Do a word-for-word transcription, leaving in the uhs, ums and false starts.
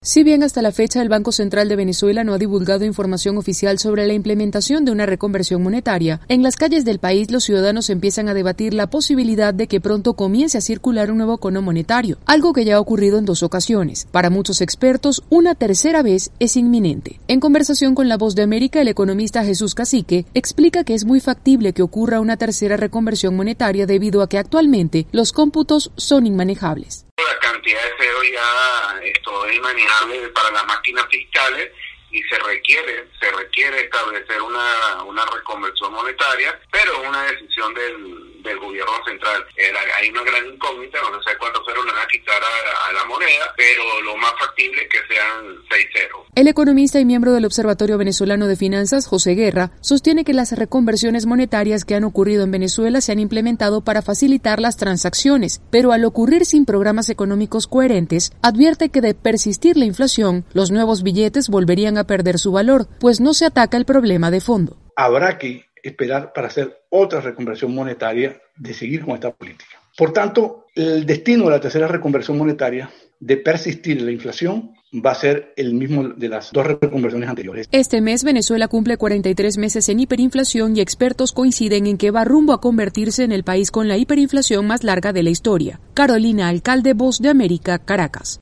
Si bien hasta la fecha el Banco Central de Venezuela no ha divulgado información oficial sobre la implementación de una reconversión monetaria, en las calles del país los ciudadanos empiezan a debatir la posibilidad de que pronto comience a circular un nuevo cono monetario, algo que ya ha ocurrido en dos ocasiones. Para muchos expertos, una tercera vez es inminente. En conversación con La Voz de América, el economista Jesús Cacique explica que es muy factible que ocurra una tercera reconversión monetaria debido a que actualmente los cómputos son inmanejables. La cantidad de cero ya esto es inmanejable para las máquinas fiscales y se requiere se requiere establecer una una reconversión monetaria, pero es una decisión del, del gobierno central. Era, hay una gran incógnita, no sé cuánto cero le van a quitar a, a la moneda, pero lo más factible es que sean seis ceros. El economista y miembro del Observatorio Venezolano de Finanzas, José Guerra, sostiene que las reconversiones monetarias que han ocurrido en Venezuela se han implementado para facilitar las transacciones, pero al ocurrir sin programas económicos coherentes, advierte que de persistir la inflación, los nuevos billetes volverían a perder su valor, pues no se ataca el problema de fondo. Habrá que esperar para hacer otra reconversión monetaria, de seguir con esta política. Por tanto, el destino de la tercera reconversión monetaria, de persistir la inflación, va a ser el mismo de las dos reconversiones anteriores. Este mes Venezuela cumple cuarenta y tres meses en hiperinflación y expertos coinciden en que va rumbo a convertirse en el país con la hiperinflación más larga de la historia. Carolina Alcalde, Voz de América, Caracas.